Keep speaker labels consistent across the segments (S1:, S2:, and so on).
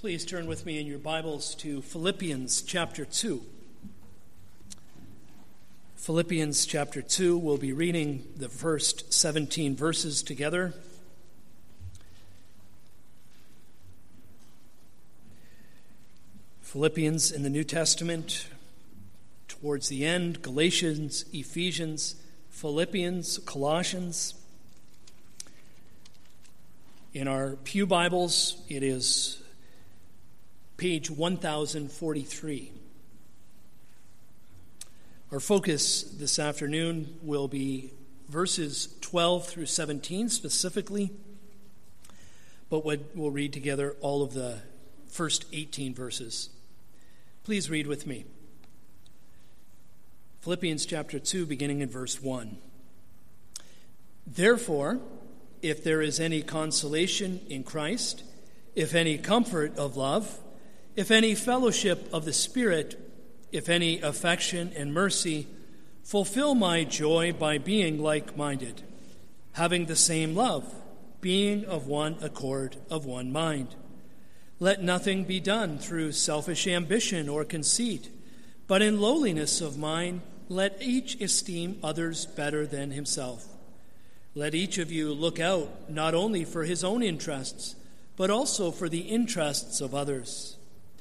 S1: Please turn with me in your Bibles to Philippians chapter 2. Philippians chapter 2, we'll be reading the first 17 verses together. Philippians in the New Testament, towards the end, Galatians, Ephesians, Philippians, Colossians. In our Pew Bibles, it is page 1043. Our focus this afternoon will be verses 12 through 17 specifically, but we'll read together all of the first 18 verses. Please read with me. Philippians chapter 2, beginning in verse 1. Therefore, if there is any consolation in Christ, if any comfort of love, if any fellowship of the Spirit, if any affection and mercy, fulfill my joy by being like-minded, having the same love, being of one accord, of one mind. Let nothing be done through selfish ambition or conceit, but in lowliness of mind, let each esteem others better than himself. Let each of you look out not only for his own interests, but also for the interests of others.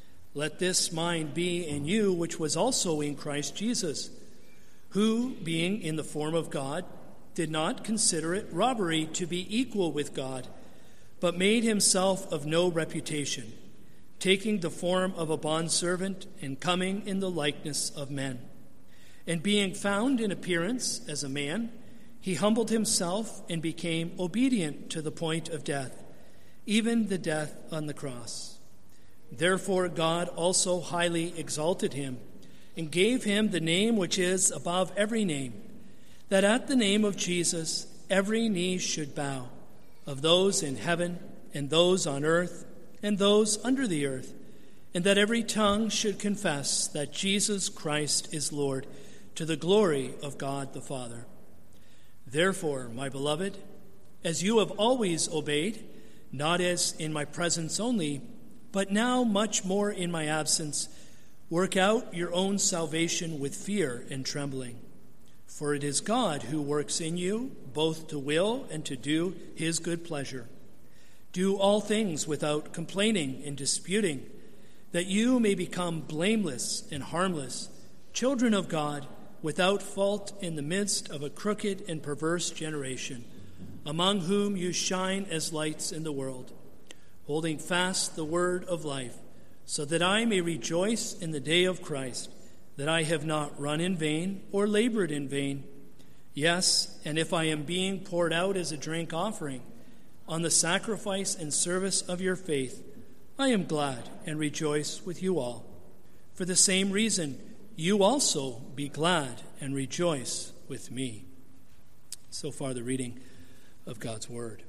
S1: Let this mind be in you, which was also in Christ Jesus, who, being in the form of God, did not consider it robbery to be equal with God, but made himself of no reputation, taking the form of a bondservant and coming in the likeness of men. And being found in appearance as a man, he humbled himself and became obedient to the point of death, even the death on the cross. Therefore God also highly exalted him and gave him the name which is above every name, that at the name of Jesus every knee should bow, of those in heaven and those on earth and those under the earth, and that every tongue should confess that Jesus Christ is Lord, to the glory of God the Father. Therefore, my beloved, as you have always obeyed, not as in my presence only, but now much more in my absence, work out your own salvation with fear and trembling. For it is God who works in you, both to will and to do his good pleasure. Do all things without complaining and disputing, that you may become blameless and harmless, children of God, without fault in the midst of a crooked and perverse generation, among whom you shine as lights in the world, holding fast the word of life, so that I may rejoice in the day of Christ, that I have not run in vain or labored in vain. Yes, and if I am being poured out as a drink offering on the sacrifice and service of your faith, I am glad and rejoice with you all. For the same reason, you also be glad and rejoice with me. So far, the reading of God's word.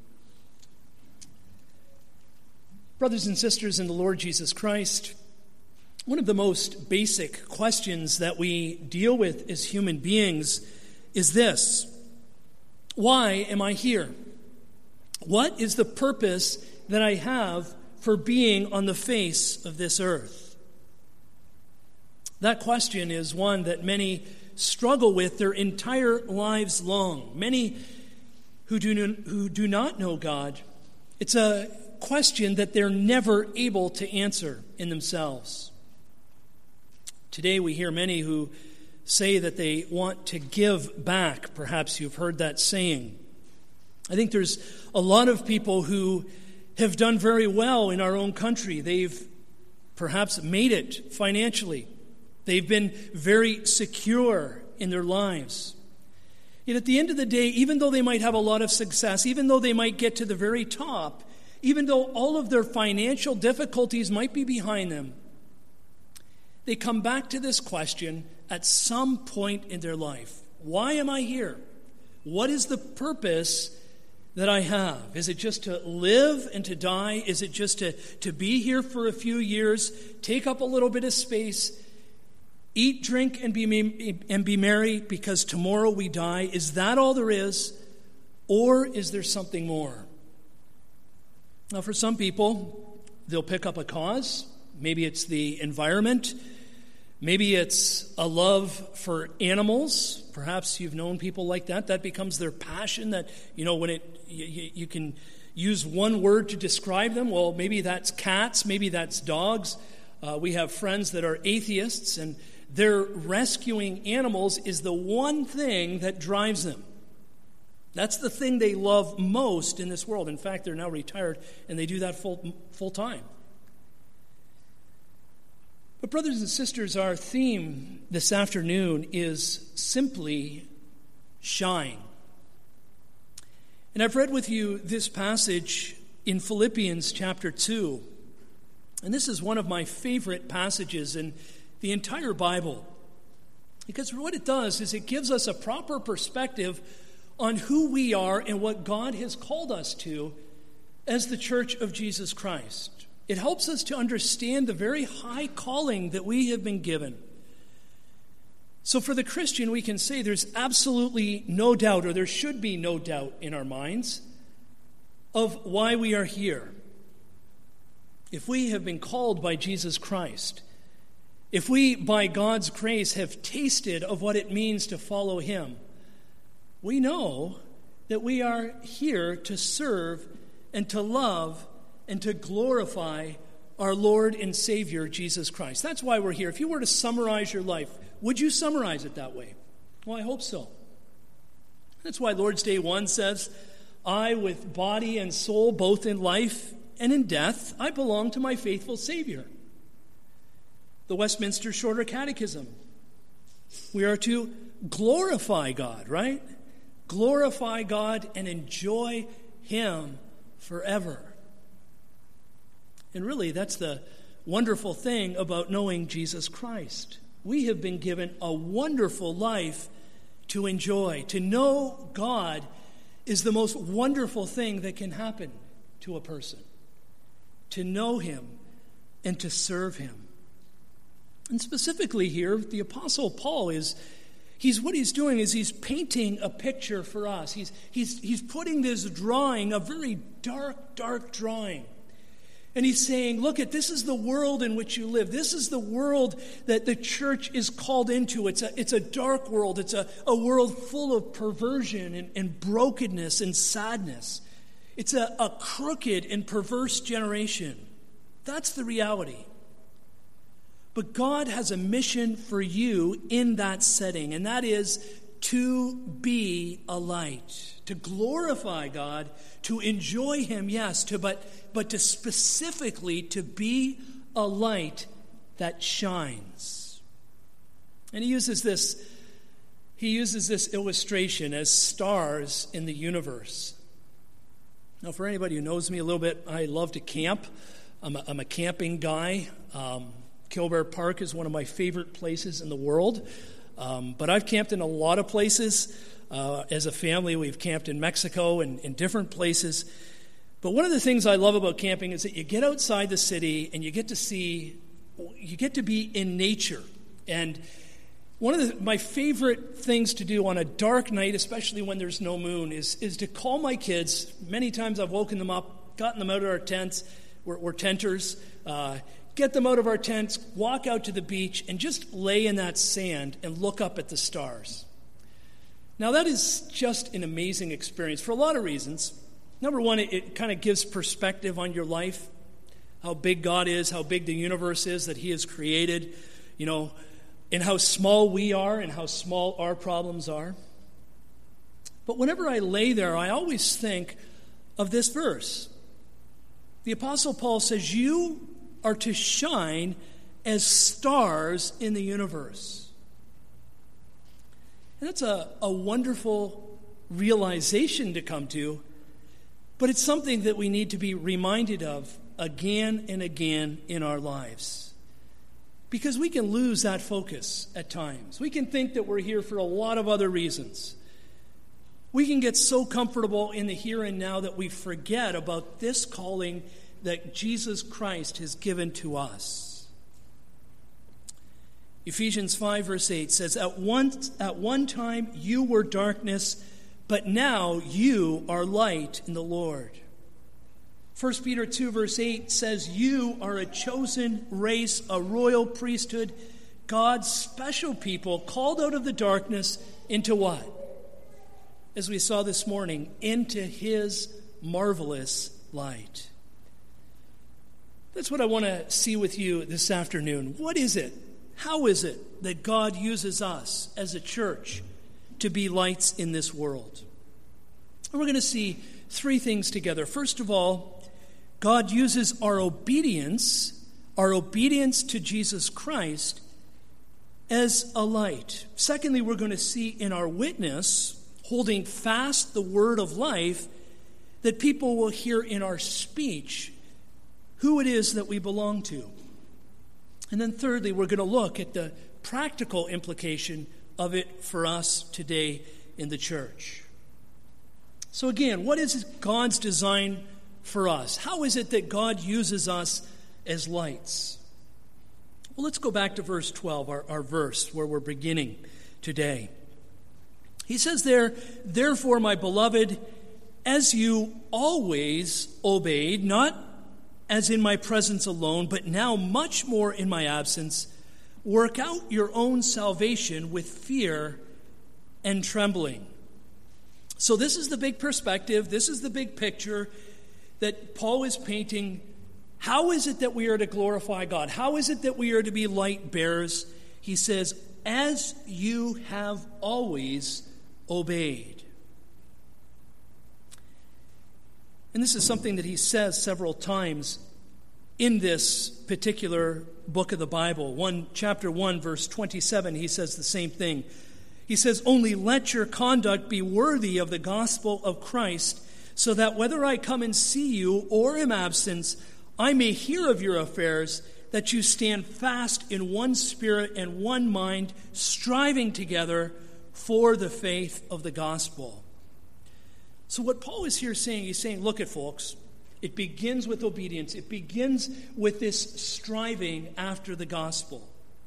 S1: Brothers and sisters in the Lord Jesus Christ, one of the most basic questions that we deal with as human beings is this: why am I here? What is the purpose that I have for being on the face of this earth? That question is one that many struggle with their entire lives long. Many who do not know God, it's a question that they're never able to answer in themselves. Today we hear many who say that they want to give back. Perhaps you've heard that saying. I think there's a lot of people who have done very well in our own country. They've perhaps made it financially. They've been very secure in their lives. Yet at the end of the day, even though they might have a lot of success, even though they might get to the very top, even though all of their financial difficulties might be behind them, they come back to this question at some point in their life. Why am I here? What is the purpose that I have? Is it just to live and to die? Is it just to be here for a few years, take up a little bit of space, eat, drink, and be merry because tomorrow we die? Is that all there is? Or is there something more? Now, for some people, they'll pick up a cause. Maybe it's the environment. Maybe it's a love for animals. Perhaps you've known people like that. That becomes their passion. That, when you can use one word to describe them. Well, maybe that's cats. Maybe that's dogs. We have friends that are atheists, and their rescuing animals is the one thing that drives them. That's the thing they love most in this world. In fact, they're now retired, and they do that full time. But brothers and sisters, our theme this afternoon is simply shine. And I've read with you this passage in Philippians chapter 2. And this is one of my favorite passages in the entire Bible. Because what it does is it gives us a proper perspective on who we are and what God has called us to as the Church of Jesus Christ. It helps us to understand the very high calling that we have been given. So for the Christian, we can say there's absolutely no doubt, or there should be no doubt in our minds, of why we are here. If we have been called by Jesus Christ, if we, by God's grace, have tasted of what it means to follow Him, we know that we are here to serve and to love and to glorify our Lord and Savior, Jesus Christ. That's why we're here. If you were to summarize your life, would you summarize it that way? Well, I hope so. That's why Lord's Day 1 says, I, with body and soul, both in life and in death, I belong to my faithful Savior. The Westminster Shorter Catechism, we are to glorify God, right? Glorify God and enjoy Him forever. And really, that's the wonderful thing about knowing Jesus Christ. We have been given a wonderful life to enjoy. To know God is the most wonderful thing that can happen to a person. To know Him and to serve Him. And specifically here, the Apostle Paul what he's doing is he's painting a picture for us. He's putting this drawing, a very dark, dark drawing. And he's saying, look, this is the world in which you live. This is the world that the church is called into. It's a dark world. It's a world full of perversion and brokenness and sadness. It's a crooked and perverse generation. That's the reality. But God has a mission for you in that setting, and that is to be a light, to glorify God, to enjoy Him, yes, but to specifically to be a light that shines. And he uses this illustration as stars in the universe. Now, for anybody who knows me a little bit, I love to camp. I'm a camping guy. Kilbear Park is one of my favorite places in the world. But I've camped in a lot of places. As a family, we've camped in Mexico and in different places. But one of the things I love about camping is that you get outside the city and you get to be in nature. And one of my favorite things to do on a dark night, especially when there's no moon, is to call my kids. Many times I've woken them up, gotten them out of our tents. We're tenters. Get them out of our tents, walk out to the beach, and just lay in that sand and look up at the stars. Now, that is just an amazing experience for a lot of reasons. Number one, it kind of gives perspective on your life, how big God is, how big the universe is that He has created, and how small we are and how small our problems are. But whenever I lay there, I always think of this verse. The Apostle Paul says, you are to shine as stars in the universe. And that's a wonderful realization to come to, but it's something that we need to be reminded of again and again in our lives. Because we can lose that focus at times. We can think that we're here for a lot of other reasons. We can get so comfortable in the here and now that we forget about this calling that Jesus Christ has given to us. Ephesians 5 verse 8 says, At one time you were darkness, but now you are light in the Lord. 1 Peter 2 verse 8 says, "You are a chosen race, a royal priesthood, God's special people, called out of the darkness into" what? As we saw this morning, into His marvelous light. That's what I want to see with you this afternoon. What is it? How is it that God uses us as a church to be lights in this world? And we're going to see three things together. First of all, God uses our obedience to Jesus Christ as a light. Secondly, we're going to see in our witness, holding fast the word of life, that people will hear in our speech who it is that we belong to. And then thirdly, we're going to look at the practical implication of it for us today in the church. So again, what is God's design for us? How is it that God uses us as lights? Well, let's go back to verse 12, our verse where we're beginning today. He says there, "Therefore, my beloved, as you always obeyed, not as in my presence alone, but now much more in my absence, work out your own salvation with fear and trembling." So this is the big perspective. This is the big picture that Paul is painting. How is it that we are to glorify God? How is it that we are to be light bearers? He says, "As you have always obeyed." And this is something that he says several times in this particular book of the Bible. Chapter 1, verse 27, he says the same thing. He says, "Only let your conduct be worthy of the gospel of Christ, so that whether I come and see you or am absent, I may hear of your affairs, that you stand fast in one spirit and one mind, striving together for the faith of the gospel." So what Paul is here saying, he's saying, look at folks, it begins with obedience. It begins with this striving after the gospel.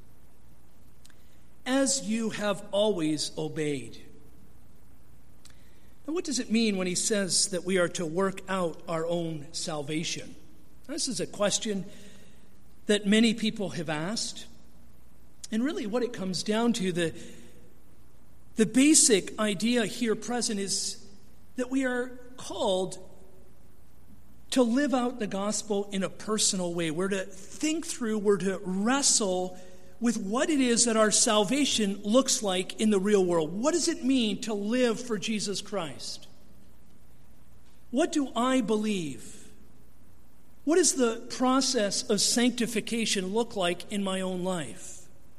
S1: As you have always obeyed. Now, what does it mean when he says that we are to work out our own salvation? This is a question that many people have asked. And really what it comes down to, the basic idea here present is that we are called to live out the gospel in a personal way. We're to think through, we're to wrestle with what it is that our salvation looks like in the real world. What does it mean to live for Jesus Christ? What do I believe? What does the process of sanctification look like in my own life?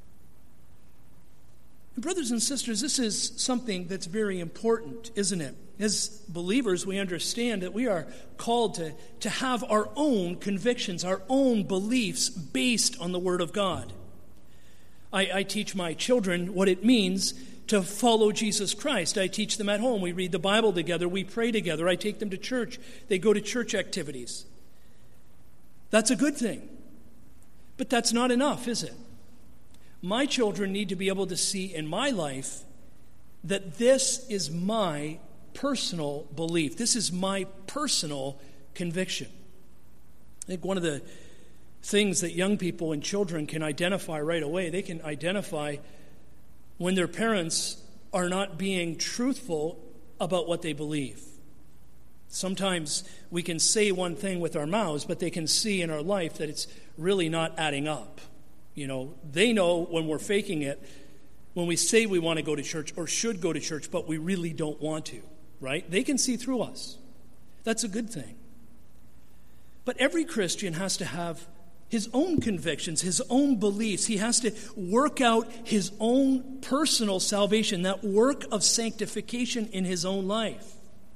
S1: And brothers and sisters, this is something that's very important, isn't it? As believers, we understand that we are called to have our own convictions, our own beliefs based on the Word of God. I teach my children what it means to follow Jesus Christ. I teach them at home. We read the Bible together. We pray together. I take them to church. They go to church activities. That's a good thing. But that's not enough, is it? My children need to be able to see in my life that this is my personal belief. This is my personal conviction. I think one of the things that young people and children can identify right away, they can identify when their parents are not being truthful about what they believe. Sometimes we can say one thing with our mouths, but they can see in our life that it's really not adding up. You know, they know when we're faking it, when we say we want to go to church or should go to church, but we really don't want to, right? They can see through us. That's a good thing. But every Christian has to have his own convictions, his own beliefs. He has to work out his own personal salvation, that work of sanctification in his own life.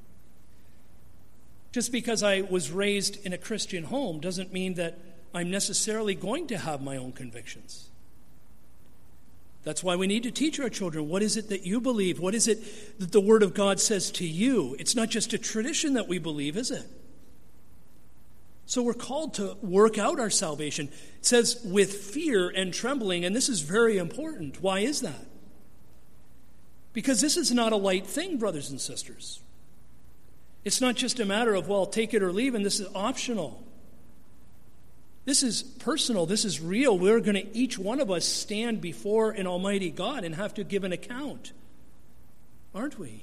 S1: Just because I was raised in a Christian home doesn't mean that I'm necessarily going to have my own convictions. That's why we need to teach our children, what is it that you believe? What is it that the Word of God says to you? It's not just a tradition that we believe, is it? So we're called to work out our salvation. It says with fear and trembling, and this is very important. Why is that? Because this is not a light thing, brothers and sisters. It's not just a matter of, well, take it or leave, and this is optional. This is personal. This is real. We're going to, each one of us, stand before an almighty God and have to give an account, aren't we?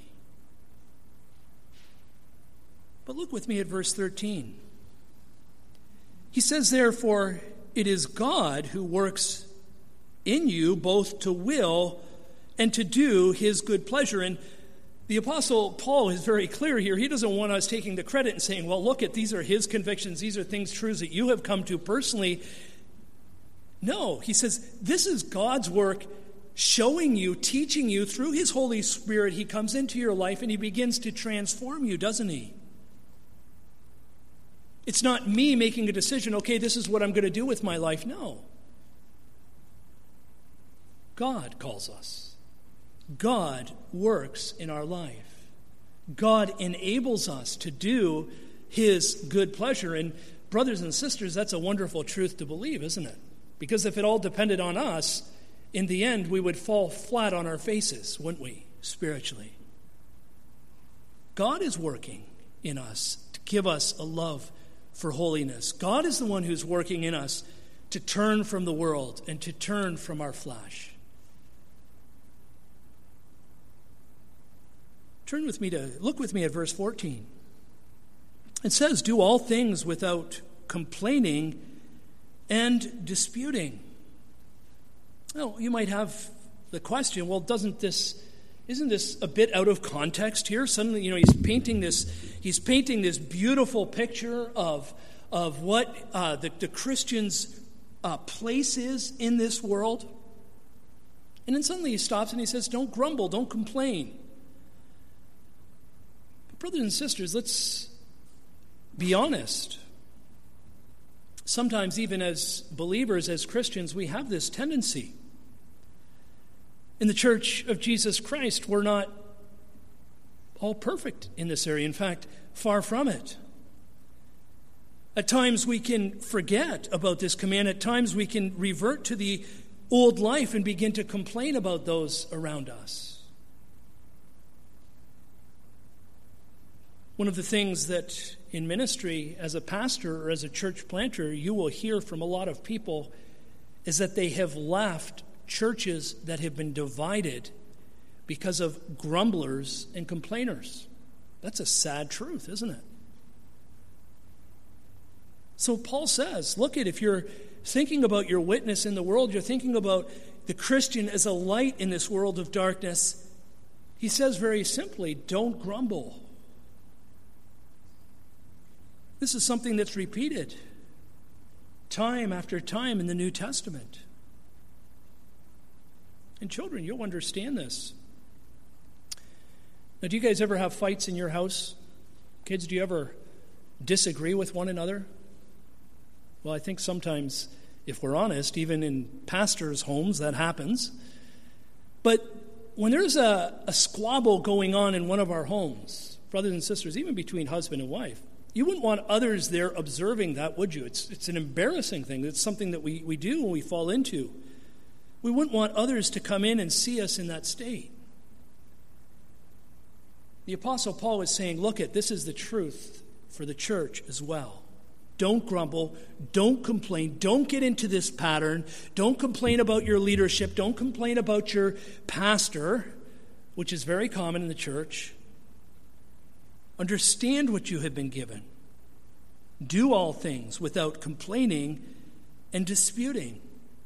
S1: But look with me at verse 13. He says, therefore, it is God who works in you both to will and to do his good pleasure. And the Apostle Paul is very clear here. He doesn't want us taking the credit and saying, well, look, these are his convictions. These are things, truths that you have come to personally. No, he says, this is God's work showing you, teaching you through his Holy Spirit. He comes into your life and he begins to transform you, doesn't he? It's not me making a decision, okay, this is what I'm going to do with my life. No. God calls us. God works in our life. God enables us to do his good pleasure. And brothers and sisters, that's a wonderful truth to believe, isn't it? Because if it all depended on us, in the end, we would fall flat on our faces, wouldn't we, spiritually? God is working in us to give us a love for holiness. God is the one who's working in us to turn from the world and to turn from our flesh. Look with me at verse 14. It says, do all things without complaining and disputing. Well, you might have the question, well, isn't this a bit out of context here? Suddenly, he's painting this beautiful picture of what the Christian's place is in this world. And then suddenly he stops and he says, don't grumble, don't complain. But brothers and sisters, let's be honest. Sometimes even as believers, as Christians, we have this tendency. In the Church of Jesus Christ, we're not all perfect in this area. In fact, far from it. At times we can forget about this command. At times we can revert to the old life and begin to complain about those around us. One of the things that in ministry, as a pastor or as a church planter, you will hear from a lot of people is that they have left churches that have been divided because of grumblers and complainers. That's a sad truth, isn't it? So Paul says, look, if you're thinking about your witness in the world, you're thinking about the Christian as a light in this world of darkness, he says very simply, don't grumble. This is something that's repeated time after time in the New Testament. And children, you'll understand this. Now, do you guys ever have fights in your house? Kids, do you ever disagree with one another? Well, I think sometimes, if we're honest, even in pastors' homes, that happens. But when there's a squabble going on in one of our homes, brothers and sisters, even between husband and wife, you wouldn't want others there observing that, would you? It's an embarrassing thing. It's something that we do and we fall into. We wouldn't want others to come in and see us in that state. The Apostle Paul is saying, look, this is the truth for the church as well. Don't grumble. Don't complain. Don't get into this pattern. Don't complain about your leadership. Don't complain about your pastor, which is very common in the church. Understand what you have been given. Do all things without complaining and disputing.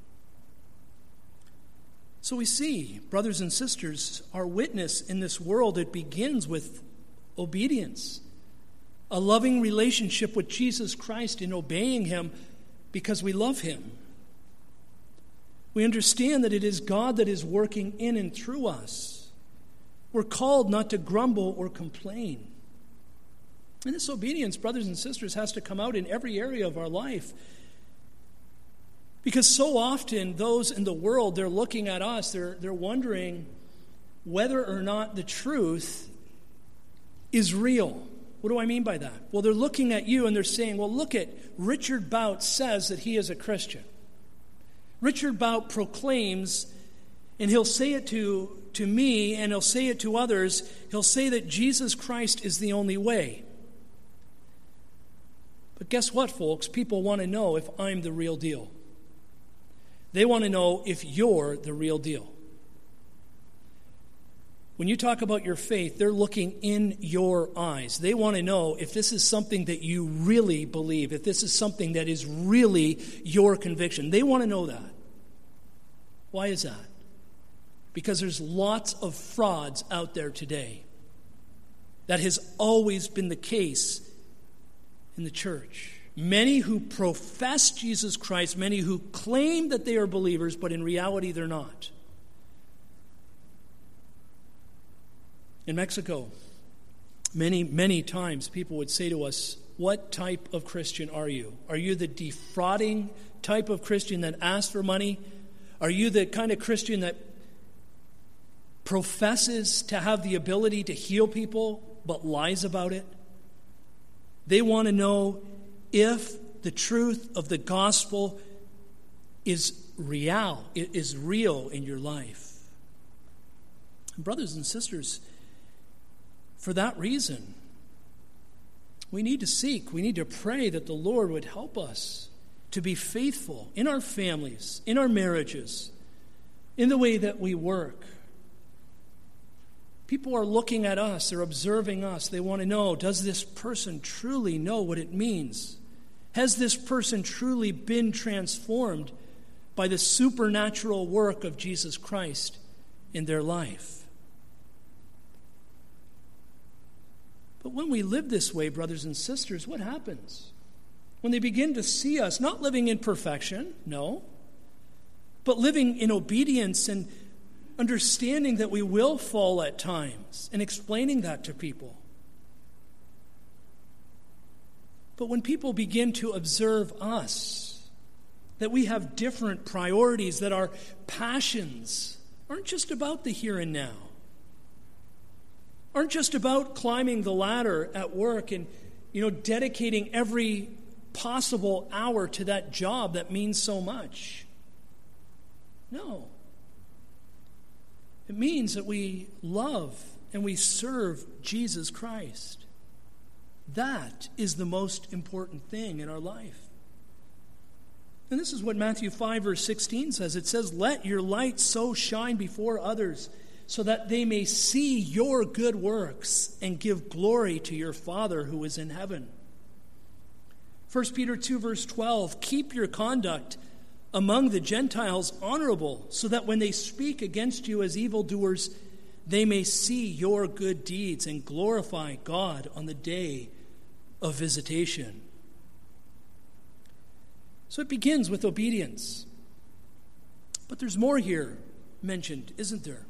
S1: So we see, brothers and sisters, our witness in this world, it begins with obedience. A loving relationship with Jesus Christ in obeying him because we love him. We understand that it is God that is working in and through us. We're called not to grumble or complain. And this obedience, brothers and sisters, has to come out in every area of our life. Because so often those in the world, they're looking at us, they're wondering whether or not the truth is real. What do I mean by that? Well, they're looking at you and they're saying, well, look at Richard Bout says that he is a Christian. Richard Bout proclaims, and he'll say it to me and he'll say it to others, he'll say that Jesus Christ is the only way. But guess what, folks? People want to know if I'm the real deal. They want to know if you're the real deal. When you talk about your faith, they're looking in your eyes. They want to know if this is something that you really believe, if this is something that is really your conviction. They want to know that. Why is that? Because there's lots of frauds out there today. That has always been the case in the church. Many who profess Jesus Christ, many who claim that they are believers, but in reality they're not. In Mexico, many times people would say to us, what type of Christian are you? Are you the defrauding type of Christian that asks for money? Are you the kind of Christian that professes to have the ability to heal people but lies about it? They want to know if the truth of the gospel is real in your life. Brothers and sisters, for that reason, we need to seek, we need to pray that the Lord would help us to be faithful in our families, in our marriages, in the way that we work. People are looking at us, they're observing us. They want to know, does this person truly know what it means? Has this person truly been transformed by the supernatural work of Jesus Christ in their life? But when we live this way, brothers and sisters, what happens? When they begin to see us not living in perfection, no, but living in obedience and understanding that we will fall at times and explaining that to people. But when people begin to observe us, that we have different priorities, that our passions aren't just about the here and now, aren't just about climbing the ladder at work and, dedicating every possible hour to that job that means so much. No. It means that we love and we serve Jesus Christ. That is the most important thing in our life. And this is what Matthew 5, verse 16 says. It says, "Let your light so shine before others, so that they may see your good works and give glory to your Father who is in heaven." 1 Peter 2, verse 12, "Keep your conduct among the Gentiles honorable, so that when they speak against you as evildoers, they may see your good deeds and glorify God on the day of visitation." So it begins with obedience. But there's more here mentioned, isn't there?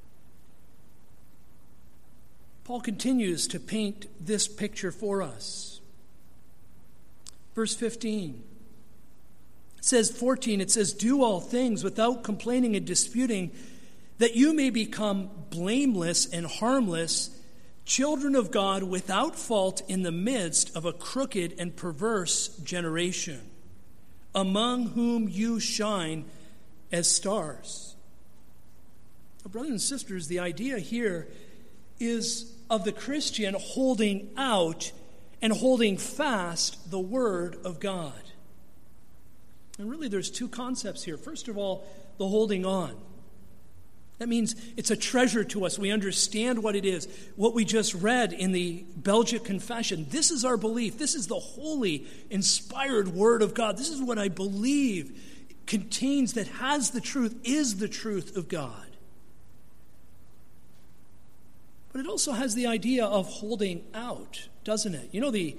S1: Paul continues to paint this picture for us. Verse 15. It says, 14, it says, "Do all things without complaining and disputing, that you may become blameless and harmless, children of God without fault in the midst of a crooked and perverse generation, among whom you shine as stars." Now, brothers and sisters, the idea here is of the Christian holding out and holding fast the Word of God. And really there's two concepts here. First of all, the holding on. That means it's a treasure to us. We understand what it is. What we just read in the Belgic Confession. This is our belief. This is the holy, inspired Word of God. This is what I believe contains, that has the truth, is the truth of God. But it also has the idea of holding out, doesn't it? You know, the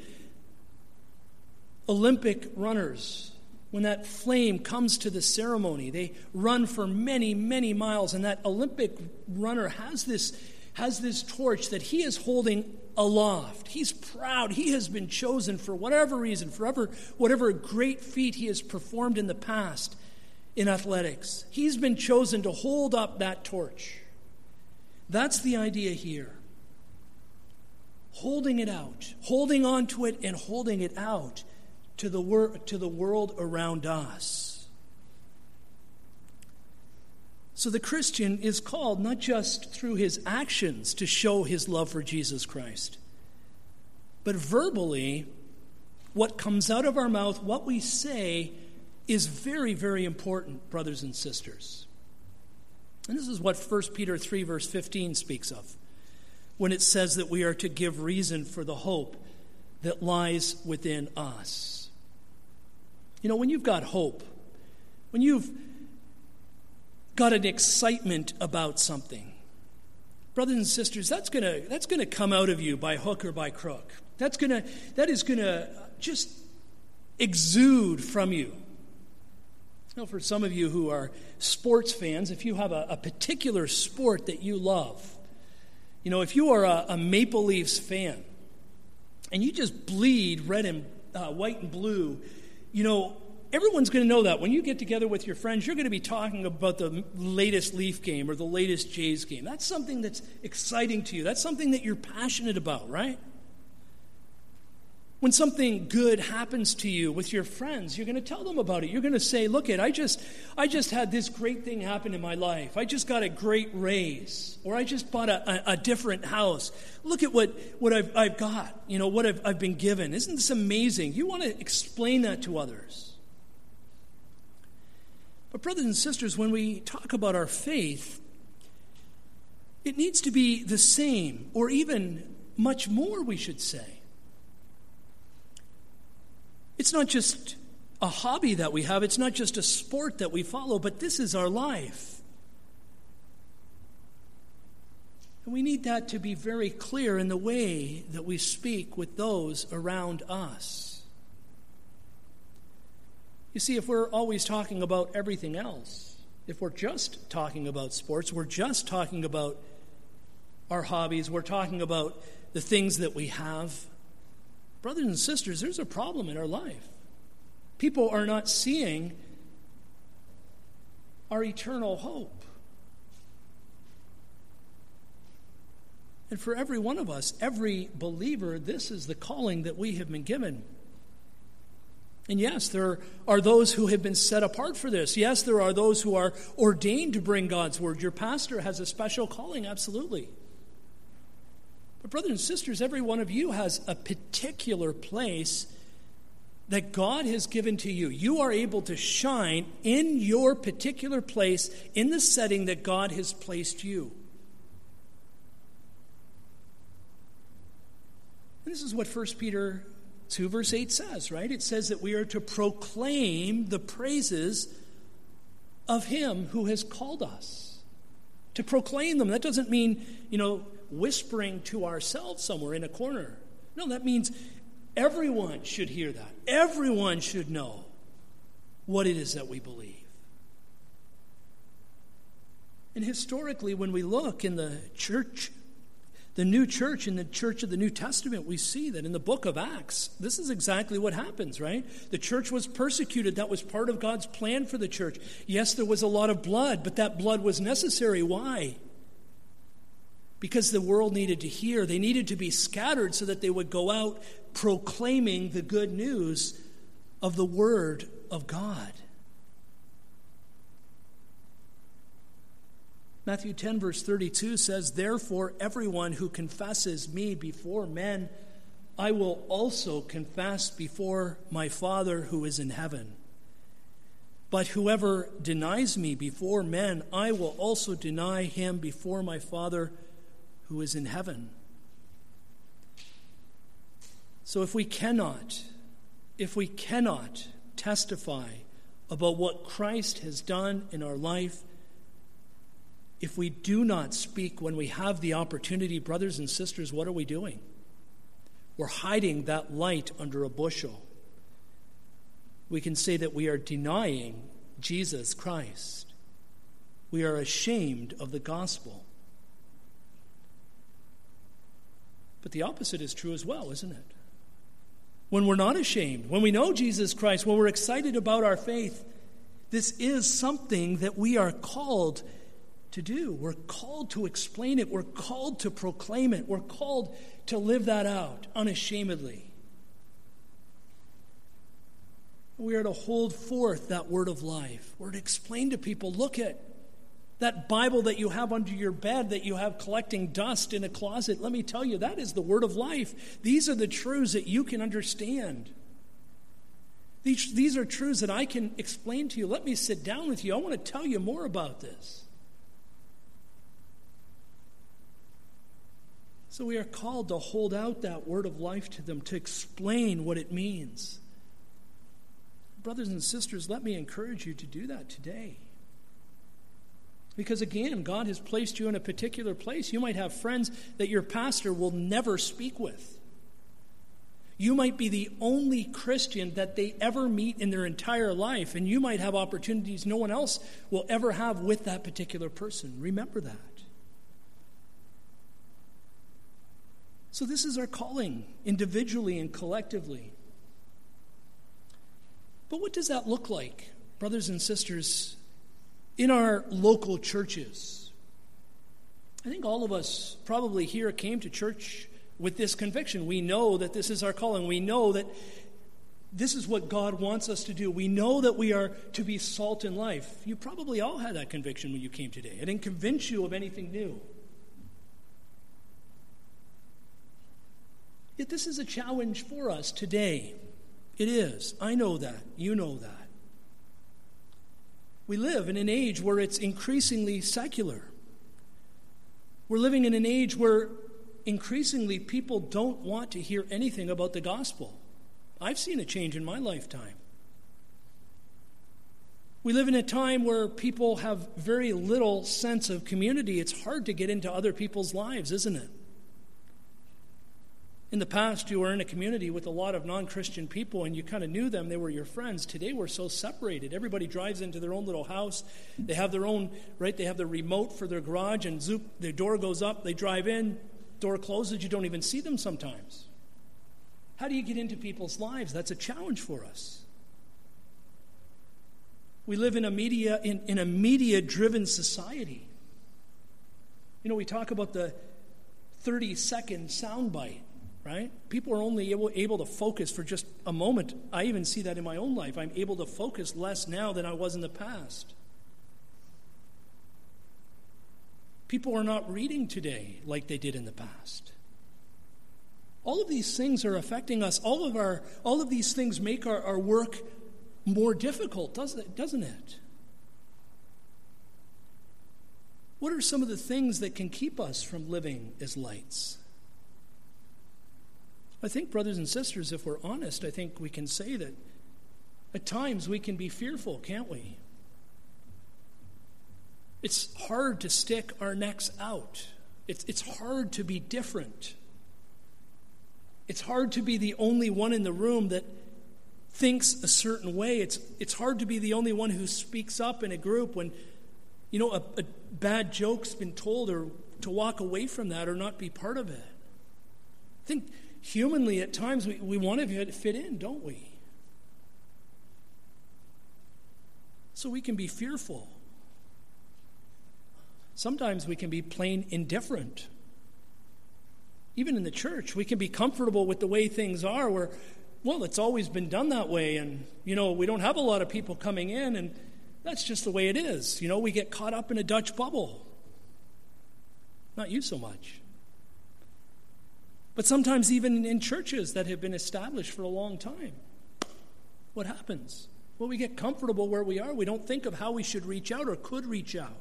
S1: Olympic runners, when that flame comes to the ceremony, they run for many, many miles, and that Olympic runner has this torch that he is holding aloft. He's proud. He has been chosen for whatever reason, whatever great feat he has performed in the past in athletics. He's been chosen to hold up that torch. That's the idea here. Holding it out, holding on to it and holding it out to the world around us. So the Christian is called not just through his actions to show his love for Jesus Christ, but verbally What comes out of our mouth, what we say, is very, very important, brothers and sisters. And this is what 1 Peter 3, verse 15 speaks of, when it says that we are to give reason for the hope that lies within us. You know, when you've got hope, when you've got an excitement about something, brothers and sisters, that's gonna come out of you by hook or by crook. That is gonna just exude from you. You know, for some of you who are sports fans, if you have a particular sport that you love, you know, if you are a Maple Leafs fan and you just bleed red and white and blue, you know, everyone's going to know that. When you get together with your friends, you're going to be talking about the latest Leaf game or the latest Jays game. That's something that's exciting to you. That's something that you're passionate about, right? When something good happens to you with your friends, you're going to tell them about it. You're going to say, look, I just had this great thing happen in my life. I just got a great raise. Or I just bought a different house. Look at what I've got, you know, what I've been given. Isn't this amazing? You want to explain that to others. But brothers and sisters, when we talk about our faith, it needs to be the same, or even much more, we should say. It's not just a hobby that we have. It's not just a sport that we follow, but this is our life. And we need that to be very clear in the way that we speak with those around us. You see, if we're always talking about everything else, if we're just talking about sports, we're just talking about our hobbies, we're talking about the things that we have, brothers and sisters, there's a problem in our life. People are not seeing our eternal hope. And for every one of us, every believer, this is the calling that we have been given. And yes, there are those who have been set apart for this. Yes, there are those who are ordained to bring God's word. Your pastor has a special calling, absolutely. But brothers and sisters, every one of you has a particular place that God has given to you. You are able to shine in your particular place, in the setting that God has placed you. And this is what 1 Peter 2 verse 8 says, right? It says that we are to proclaim the praises of him who has called us. To proclaim them. That doesn't mean, whispering to ourselves somewhere in a corner. No, that means everyone should hear that. Everyone should know what it is that we believe. And historically, when we look in the church, the new church, in the church of the New Testament, we see that in the book of Acts, this is exactly what happens, right? The church was persecuted. That was part of God's plan for the church. Yes, there was a lot of blood, but that blood was necessary. Why? Because the world needed to hear. They needed to be scattered so that they would go out proclaiming the good news of the Word of God. Matthew 10, verse 32 says, "Therefore, everyone who confesses me before men, I will also confess before my Father who is in heaven. But whoever denies me before men, I will also deny him before my Father who is in heaven." So if we cannot testify about what Christ has done in our life, if we do not speak when we have the opportunity, brothers and sisters, what are we doing? We're hiding that light under a bushel. We can say that we are denying Jesus Christ. We are ashamed of the gospel. But the opposite is true as well, isn't it? When we're not ashamed, when we know Jesus Christ, when we're excited about our faith, this is something that we are called to do. We're called to explain it. We're called to proclaim it. We're called to live that out unashamedly. We are to hold forth that word of life. We're to explain to people, look at that Bible that you have under your bed, that you have collecting dust in a closet. Let me tell you, that is the word of life. These are the truths that you can understand. These are truths that I can explain to you. Let me sit down with you. I want to tell you more about this. So we are called to hold out that word of life to them, to explain what it means. Brothers and sisters, let me encourage you to do that today. Because again, God has placed you in a particular place. You might have friends that your pastor will never speak with. You might be the only Christian that they ever meet in their entire life, and you might have opportunities no one else will ever have with that particular person. Remember that. So this is our calling, individually and collectively. But what does that look like, brothers and sisters, in our local churches? I think all of us probably here came to church with this conviction. We know that this is our calling. We know that this is what God wants us to do. We know that we are to be salt in life. You probably all had that conviction when you came today. I didn't convince you of anything new. Yet this is a challenge for us today. It is. I know that. You know that. We live in an age where it's increasingly secular. We're living in an age where increasingly people don't want to hear anything about the gospel. I've seen a change in my lifetime. We live in a time where people have very little sense of community. It's hard to get into other people's lives, isn't it? In the past, you were in a community with a lot of non-Christian people, and you kind of knew them. They were your friends. Today, we're so separated. Everybody drives into their own little house. They have their own, right? They have the remote for their garage, and zoop, their door goes up. They drive in. Door closes. You don't even see them sometimes. How do you get into people's lives? That's a challenge for us. We live in a media-driven society. You know, we talk about the 30-second soundbite. Right? People are only able to focus for just a moment. I even see that in my own life. I'm able to focus less now than I was in the past. People are not reading today like they did in the past. All of these things are affecting us. All of these things make our work more difficult, doesn't it? What are some of the things that can keep us from living as lights? I think, brothers and sisters, if we're honest, I think we can say that at times we can be fearful, can't we? It's hard to stick our necks out. It's hard to be different. It's hard to be the only one in the room that thinks a certain way. It's hard to be the only one who speaks up in a group when, you know, a bad joke's been told, or to walk away from that or not be part of it. I think humanly, at times, we want to fit in, don't we? So we can be fearful. Sometimes we can be plain indifferent. Even in the church, we can be comfortable with the way things are, where, well, it's always been done that way, and, you know, we don't have a lot of people coming in, and that's just the way it is. You know, we get caught up in a Dutch bubble. Not you so much. But sometimes even in churches that have been established for a long time, what happens? Well, we get comfortable where we are. We don't think of how we should reach out or could reach out.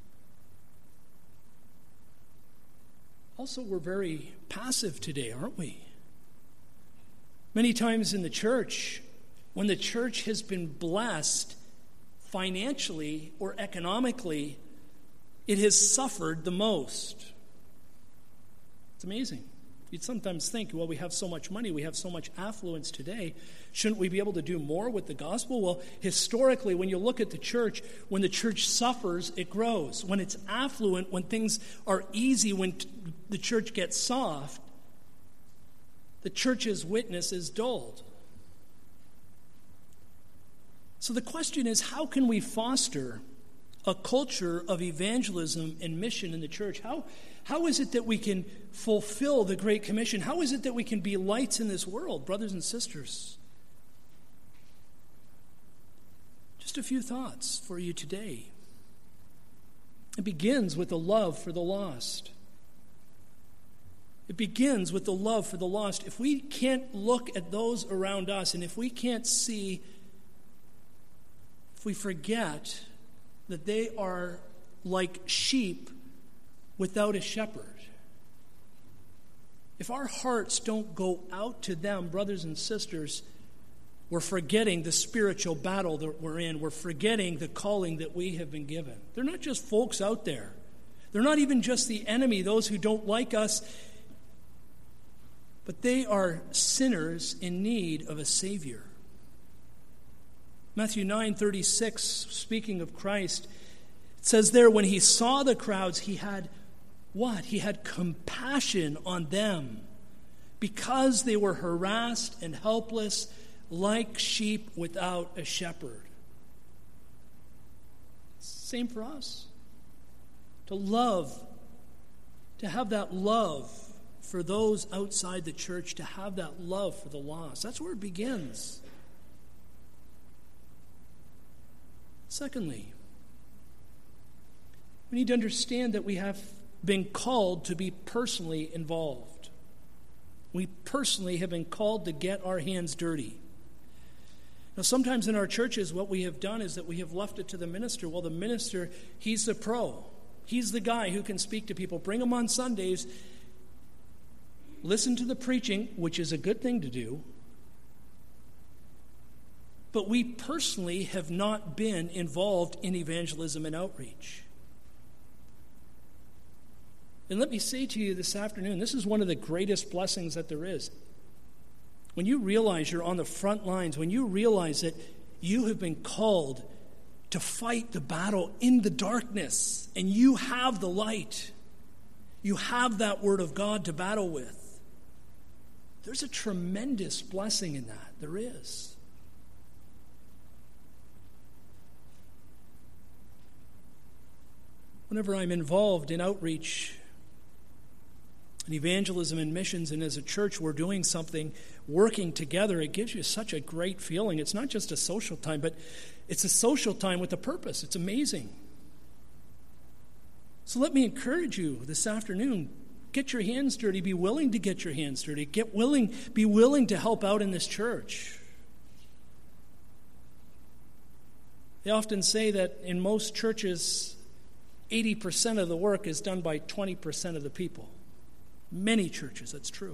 S1: Also, we're very passive today, aren't we? Many times in the church, when the church has been blessed financially or economically, it has suffered the most. It's amazing. You'd sometimes think, well, we have so much money, we have so much affluence today. Shouldn't we be able to do more with the gospel? Well, historically, when you look at the church, when the church suffers, it grows. When it's affluent, when things are easy, when the church gets soft, the church's witness is dulled. So the question is, how can we foster a culture of evangelism and mission in the church? How is it that we can fulfill the Great Commission? How is it that we can be lights in this world, brothers and sisters? Just a few thoughts for you today. It begins with a love for the lost. It begins with the love for the lost. If we can't look at those around us, and if we can't see, if we forget that they are like sheep without a shepherd, if our hearts don't go out to them, brothers and sisters, we're forgetting the spiritual battle that we're in. We're forgetting the calling that we have been given. They're not just folks out there. They're not even just the enemy, those who don't like us, but they are sinners in need of a Savior. Matthew 9:36, speaking of Christ, it says there, when he saw the crowds, he had what? He had compassion on them because they were harassed and helpless like sheep without a shepherd. Same for us. To love, to have that love for those outside the church, to have that love for the lost. That's where it begins. Secondly, we need to understand that we have been called to be personally involved. We personally have been called to get our hands dirty. Now, sometimes in our churches, what we have done is that we have left it to the minister. Well, the minister, he's the pro. He's the guy who can speak to people. Bring him on Sundays. Listen to the preaching, which is a good thing to do. But we personally have not been involved in evangelism and outreach. And let me say to you this afternoon, this is one of the greatest blessings that there is. When you realize you're on the front lines, when you realize that you have been called to fight the battle in the darkness, and you have the light, you have that Word of God to battle with, there's a tremendous blessing in that. There is. Whenever I'm involved in outreach and evangelism and missions, and as a church we're doing something, working together, it gives you such a great feeling. It's not just a social time, but it's a social time with a purpose. It's amazing. So let me encourage you this afternoon, get your hands dirty. Be willing to get your hands dirty. Be willing to help out in this church. They often say that in most churches, 80% of the work is done by 20% of the people. Many churches, that's true.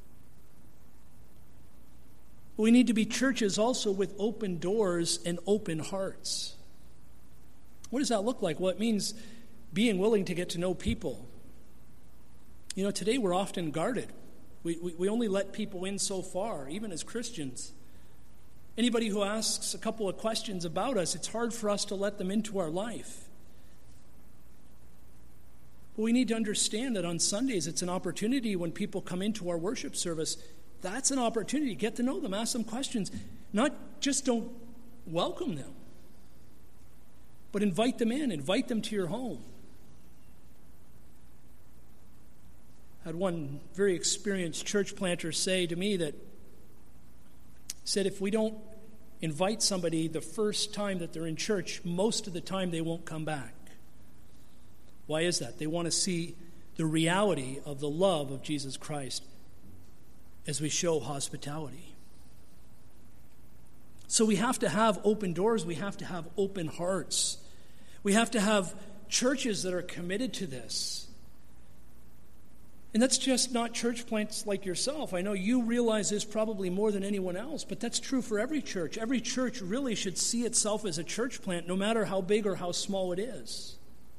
S1: We need to be churches also with open doors and open hearts. What does that look like? Well, it means being willing to get to know people. You know, today we're often guarded. We only let people in so far, even as Christians. Anybody who asks a couple of questions about us, it's hard for us to let them into our life. But we need to understand that on Sundays, it's an opportunity when people come into our worship service. That's an opportunity to get to know them, ask them questions. Not just don't welcome them, but invite them in, invite them to your home. I had one very experienced church planter say to me that, said if we don't invite somebody the first time that they're in church, most of the time they won't come back. Why is that? They want to see the reality of the love of Jesus Christ as we show hospitality. So we have to have open doors. We have to have open hearts. We have to have churches that are committed to this. And that's just not church plants like yourself. I know you realize this probably more than anyone else, but that's true for every church. Every church really should see itself as a church plant, no matter how big or how small it is.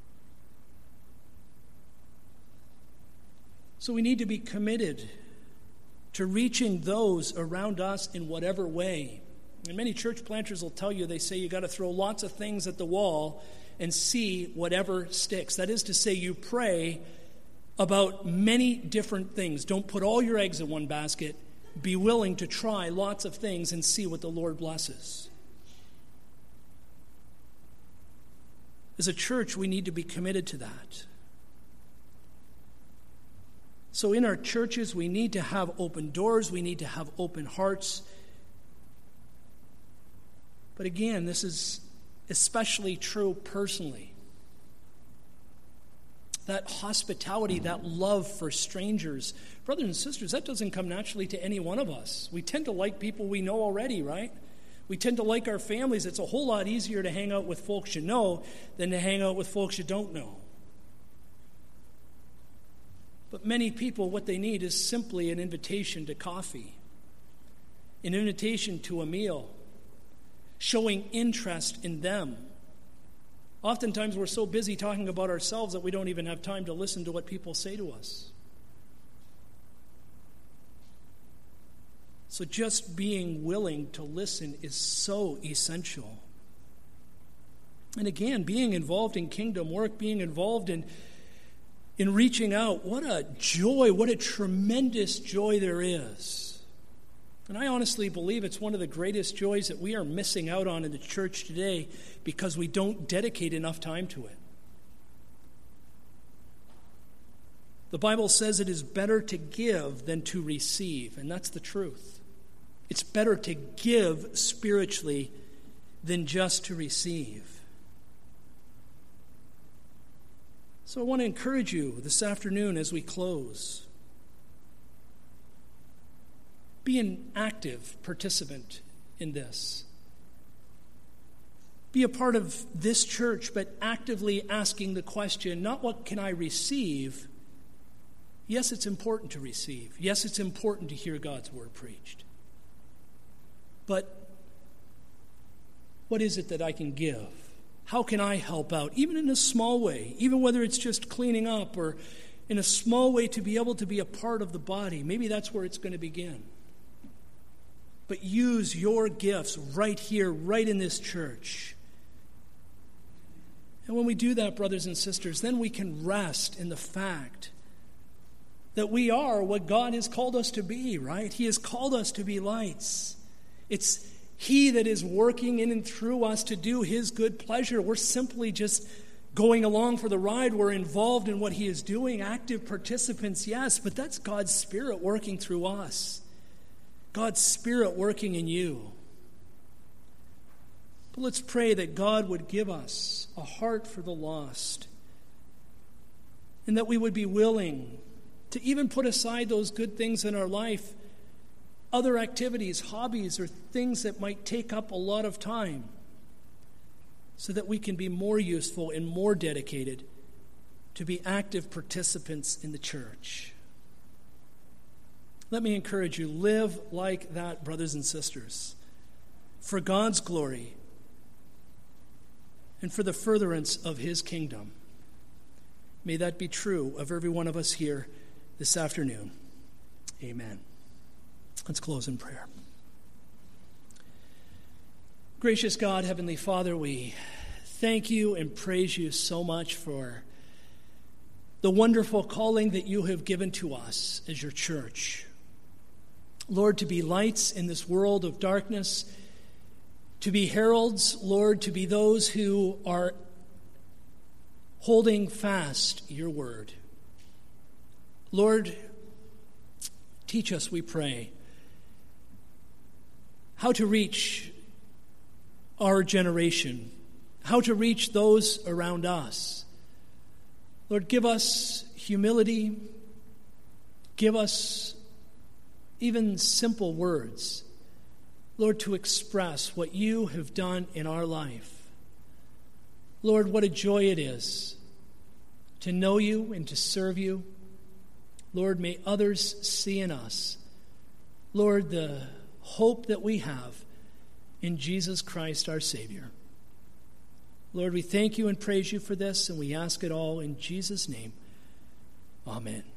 S1: So we need to be committed to reaching those around us in whatever way. And many church planters will tell you, they say you got to throw lots of things at the wall and see whatever sticks. That is to say, you pray about many different things. Don't put all your eggs in one basket. Be willing to try lots of things and see what the Lord blesses. As a church, we need to be committed to that. So in our churches, we need to have open doors. We need to have open hearts. But again, this is especially true personally. that hospitality, that love for strangers. Brothers and sisters, that doesn't come naturally to any one of us. We tend to like people we know already, right? We tend to like our families. It's a whole lot easier to hang out with folks you know than to hang out with folks you don't know. But many people, what they need is simply an invitation to coffee, an invitation to a meal, showing interest in them. Oftentimes we're so busy talking about ourselves that we don't even have time to listen to what people say to us. So just being willing to listen is so essential. And again, being involved in kingdom work, being involved in reaching out, what a joy, what a tremendous joy there is. And I honestly believe it's one of the greatest joys that we are missing out on in the church today because we don't dedicate enough time to it. The Bible says it is better to give than to receive, and that's the truth. It's better to give spiritually than just to receive. So I want to encourage you this afternoon as we close. Be an active participant in this. Be a part of this church, but actively asking the question, not what can I receive? Yes, it's important to receive. Yes, it's important to hear God's word preached. But what is it that I can give? How can I help out, even in a small way, even whether it's just cleaning up or in a small way to be able to be a part of the body? Maybe that's where it's going to begin. But use your gifts right here, right in this church. And when we do that, brothers and sisters, then we can rest in the fact that we are what God has called us to be, right? He has called us to be lights. It's He that is working in and through us to do His good pleasure. We're simply just going along for the ride. We're involved in what He is doing, active participants, yes, but that's God's Spirit working through us. God's Spirit working in you. But let's pray that God would give us a heart for the lost, and that we would be willing to even put aside those good things in our life, other activities, hobbies, or things that might take up a lot of time, so that we can be more useful and more dedicated to be active participants in the church. Let me encourage you, live like that, brothers and sisters, for God's glory and for the furtherance of His kingdom. May that be true of every one of us here this afternoon. Amen. Let's close in prayer. Gracious God, Heavenly Father, we thank you and praise you so much for the wonderful calling that you have given to us as your church. Lord, to be lights in this world of darkness, to be heralds, Lord, to be those who are holding fast your word. Lord, teach us, we pray, how to reach our generation, how to reach those around us. Lord, give us humility, give us even simple words, Lord, to express what you have done in our life. Lord, what a joy it is to know you and to serve you. Lord, may others see in us, Lord, the hope that we have in Jesus Christ our Savior. Lord, we thank you and praise you for this, and we ask it all in Jesus' name. Amen.